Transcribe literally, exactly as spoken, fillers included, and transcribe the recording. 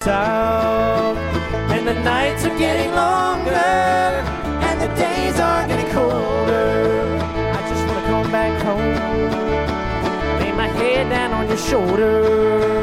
South, and the nights are getting longer, and the days are getting colder. I just wanna come back home, lay my head down on your shoulder.